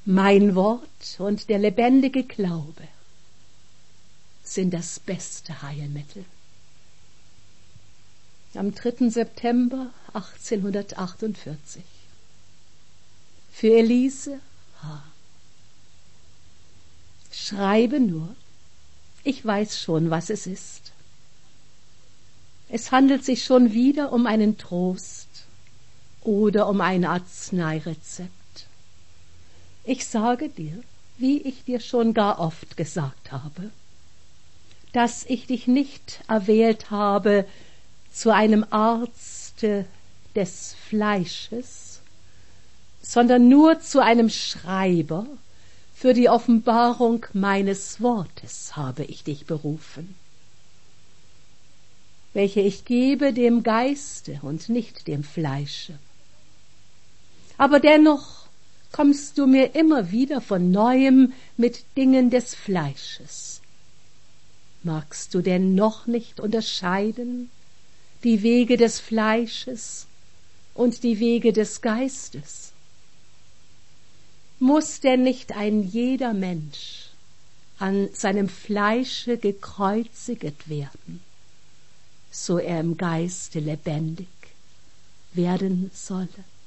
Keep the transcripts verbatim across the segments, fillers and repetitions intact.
Mein Wort und der lebendige Glaube sind das beste Heilmittel. Am dritten September achtzehnhundertachtundvierzig. Für Elise H. Schreibe nur, ich weiß schon, was es ist. Es handelt sich schon wieder um einen Trost oder um ein Arzneirezept. Ich sage dir, wie ich dir schon gar oft gesagt habe, dass ich dich nicht erwählt habe zu einem Arzte des Fleisches, sondern nur zu einem Schreiber für die Offenbarung meines Wortes habe ich dich berufen, welche ich gebe dem Geiste und nicht dem Fleische. Aber dennoch kommst du mir immer wieder von Neuem mit Dingen des Fleisches. Magst du denn noch nicht unterscheiden die Wege des Fleisches und die Wege des Geistes? Muss denn nicht ein jeder Mensch an seinem Fleische gekreuziget werden, so er im Geiste lebendig werden solle?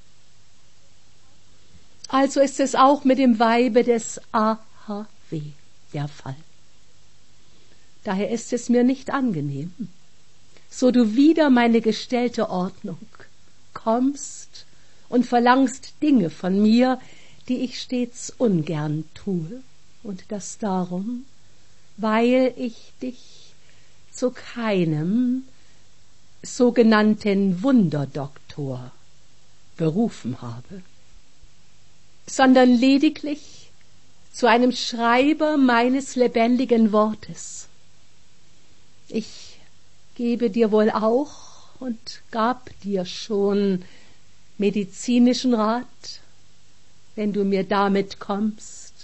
Also ist es auch mit dem Weibe des A H W der Fall. Daher ist es mir nicht angenehm, so du wieder meine gestellte Ordnung kommst und verlangst Dinge von mir, die ich stets ungern tue, und das darum, weil ich dich zu keinem sogenannten Wunderdoktor berufen habe, sondern lediglich zu einem Schreiber meines lebendigen Wortes. Ich gebe dir wohl auch und gab dir schon medizinischen Rat, wenn du mir damit kommst.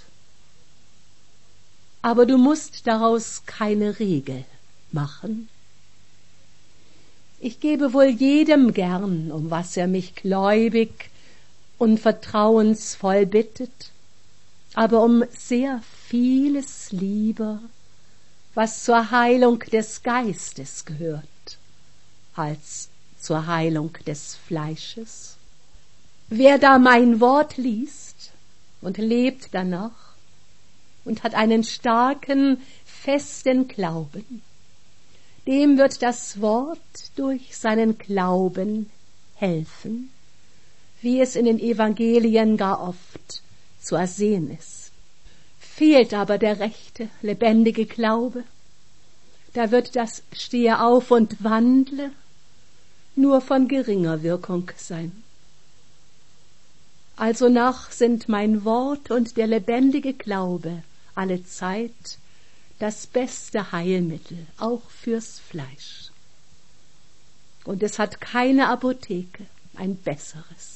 Aber du musst daraus keine Regel machen. Ich gebe wohl jedem gern, um was er mich gläubig und vertrauensvoll bittet, aber um sehr vieles lieber, was zur Heilung des Geistes gehört, als zur Heilung des Fleisches. Wer da mein Wort liest und lebt danach und hat einen starken, festen Glauben, dem wird das Wort durch seinen Glauben helfen, wie es in den Evangelien gar oft zu ersehen ist. Fehlt aber der rechte, lebendige Glaube, da wird das Stehe auf und wandle nur von geringer Wirkung sein. Also nach sind mein Wort und der lebendige Glaube alle Zeit das beste Heilmittel, auch fürs Fleisch. Und es hat keine Apotheke ein besseres.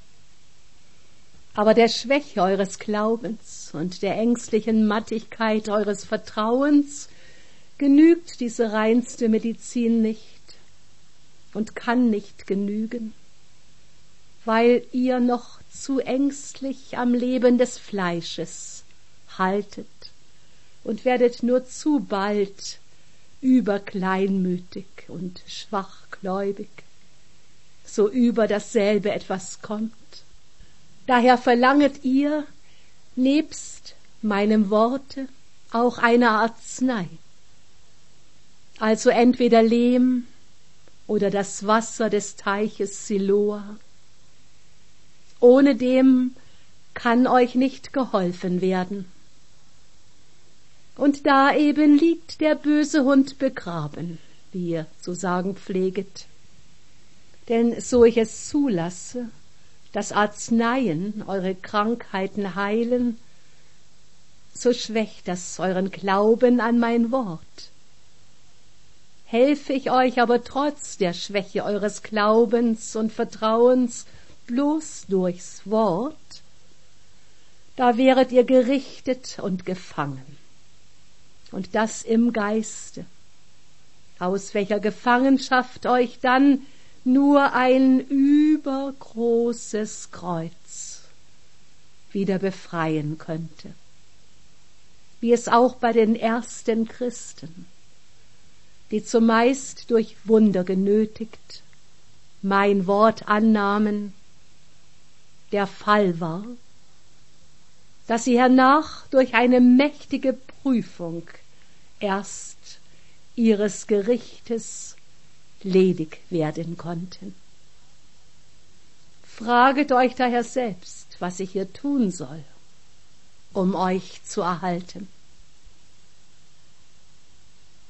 Aber der Schwäche eures Glaubens und der ängstlichen Mattigkeit eures Vertrauens genügt diese reinste Medizin nicht und kann nicht genügen, weil ihr noch zu ängstlich am Leben des Fleisches haltet und werdet nur zu bald überkleinmütig und schwachgläubig, so über dasselbe etwas kommt. Daher verlanget ihr nebst meinem Worte auch eine Arznei, also entweder Lehm oder das Wasser des Teiches Siloa. Ohne dem kann euch nicht geholfen werden. Und da eben liegt der böse Hund begraben, wie ihr zu sagen pfleget. Denn so ich es zulasse, dass Arzneien eure Krankheiten heilen, so schwächt das euren Glauben an mein Wort. Helfe ich euch aber trotz der Schwäche eures Glaubens und Vertrauens bloß durchs Wort, da wäret ihr gerichtet und gefangen, und das im Geiste, aus welcher Gefangenschaft euch dann nur ein übergroßes Kreuz wieder befreien könnte. Wie es auch bei den ersten Christen, die zumeist durch Wunder genötigt mein Wort annahmen, der Fall war, dass sie hernach durch eine mächtige Prüfung erst ihres Gerichtes ledig werden konnten. Fraget euch daher selbst, was ich hier tun soll, um euch zu erhalten.